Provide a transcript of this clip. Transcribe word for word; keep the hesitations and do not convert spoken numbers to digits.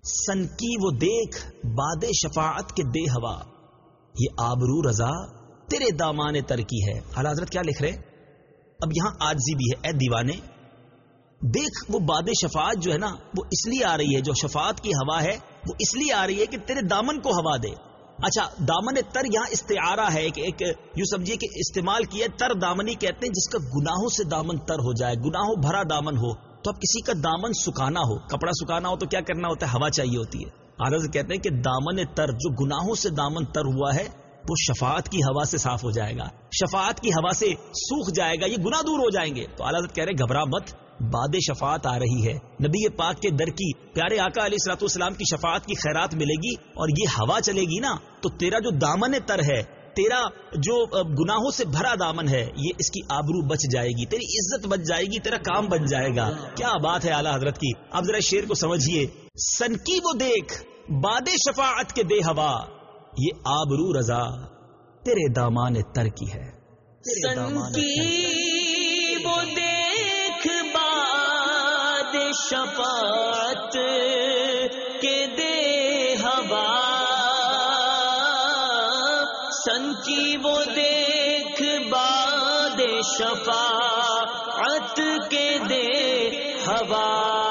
سن کی وہ دیکھ باد شفاعت کے دے ہوا، یہ آبرو رضا تیرے دامان تر کی ہے. اعلیٰ حضرت کیا لکھ رہے؟ اب یہاں عاجزی بھی ہے. اے دیوانے دیکھ، وہ باد شفاعت جو ہے نا وہ اس لیے آ رہی ہے، جو شفاعت کی ہوا ہے وہ اس لیے آ رہی ہے کہ تیرے دامن کو ہوا دے. اچھا، دامن تر یہاں استعارہ ہے کہ ایک یوں سمجھیے کہ استعمال کیا تر دامنی کہتے ہیں جس کا گناہوں سے دامن تر ہو جائے، گناہوں بھرا دامن ہو. تو اب کسی کا دامن سکھانا ہو، کپڑا سکھانا ہو تو کیا کرنا ہوتا ہے؟ ہوا چاہیے ہوتی ہے. حضرت کہتے ہیں کہ دامن تر جو گناہوں سے دامن تر ہوا ہے وہ شفاعت کی ہوا سے صاف ہو جائے گا، شفاعت کی ہوا سے سوکھ جائے گا، یہ گناہ دور ہو جائیں گے. تو حضرت کہہ رہے گھبرا مت، باد شفاعت آ رہی ہے، نبی پاک کے در کی پیارے آقا علیہ الصلوۃ والسلام کی شفاعت کی خیرات ملے گی، اور یہ ہوا چلے گی نا تو تیرا جو دامن تر ہے، تیرا جو گناہوں سے بھرا دامن ہے، یہ اس کی آبرو بچ جائے گی، تیری عزت بچ جائے گی، تیرا کام بن جائے گا. کیا بات ہے اعلیٰ حضرت کی. اب ذرا شعر کو سمجھیے. سن کی وہ دیکھ باد شفاعت کے دے ہوا، یہ آبرو رضا تیرے دامان تر کی ہے. سن کی وہ دیکھ باد شفاعت کے دے ہوا، سن کی وہ دیکھ باد شفاعت کے دے ہوا.